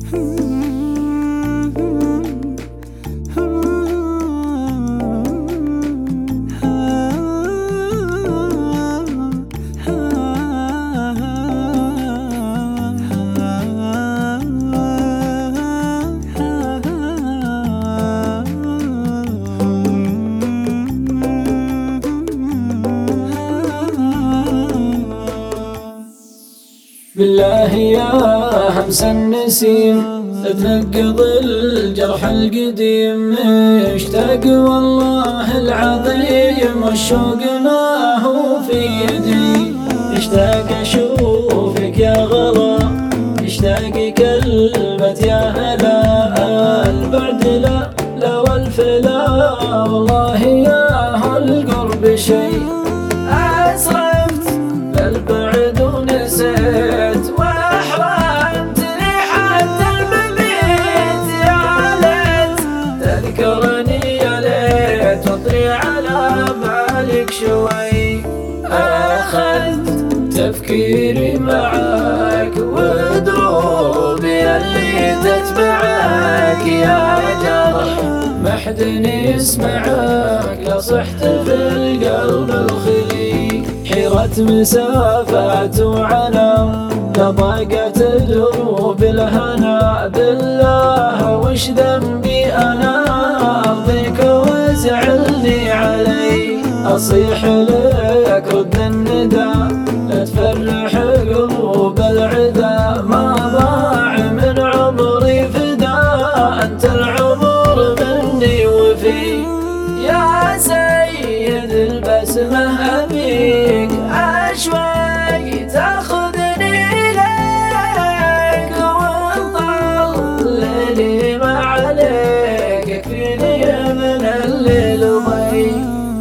بالله يا همس النسيم تنقض الجرح القديم، مشتاق والله العظيم والشوق ما هو في يدي، اشتاق اشوفك يا غلا، اشتاق كلمة يا هلا، البعد لا لا والفلا، والله يا هالقرب شيء أسرفت للبعد ونسيت واحرمتني حتى المبيت، يا ليت تذكرني يا ليت واطري على بالك شوي، أخذت تفكيري معاك ودروبي اللي تتبعك، يا جرح ما حد يسمعك لا صحت في القلب الخلي، حيرة مسافات وعنا لا ضاقت دروب الهنا، بالله وش ذنبي أنا أرضيك وازعلني علي، أصيح لك رد الندى لا تفرح قلوب العدا، ما ضاع من عمري فدا أنت العمر مني وفي، يا سيد البسمة أبيك أشواق تاخذني لك، وانطل ليلي ما عليك يكفيني من الليل ضي.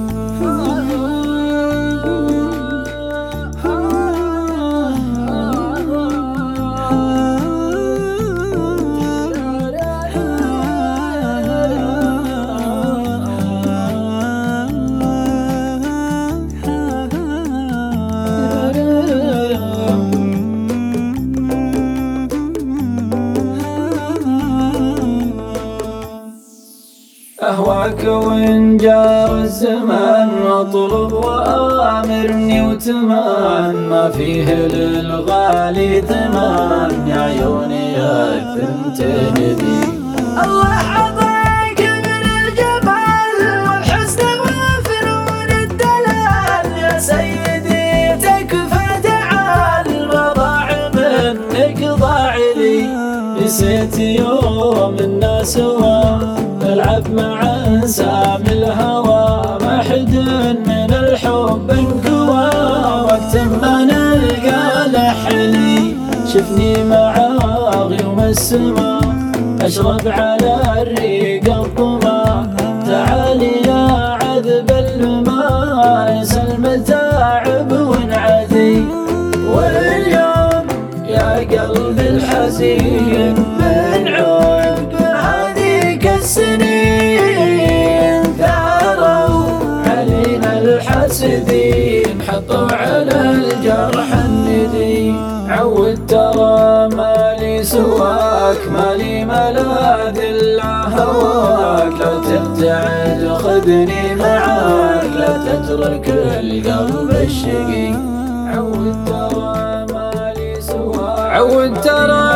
أهواك وإن جار الزمان واطلب وآمرني وتمان، ما فيه للغالي ثمان يا عيوني يا الثنتين ذي، الله عطاك من الجمال والحسن وفنون الدلال، يا سيدي تكفى تعال ما ضاع منك ضاع لي، نسيت يوم الناس العب مع انسام الهوى، ما حد من الحب انقوى وقت ما نلقى لحلي، شفني مع غيوم السما اشرب على الريق الظما، تعالي يا عذب الماء يسل المتاعب وانعدي، واليوم يا قلب الحزين من عقب هذيك السنين ثاروا علينا الحاسدين، حطوا على الجرح الندي، عود ترى مالي سواك مالي ملاذ الا هواك، لو تبتعد خذني معاك لا تترك القلب الشقي، عود ترى مالي سواك عود ترى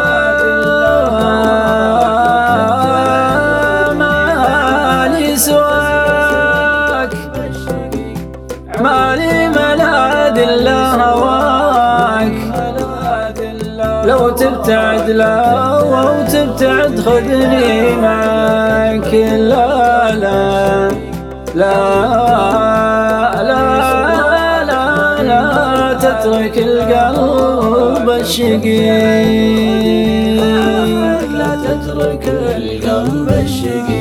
مالي ملاذ الا هواك، لو تبتعد لو تبتعد خذني معاك، لا لا لا لا لا لا تترك القلب الشقي، لا تترك القلب الشقي.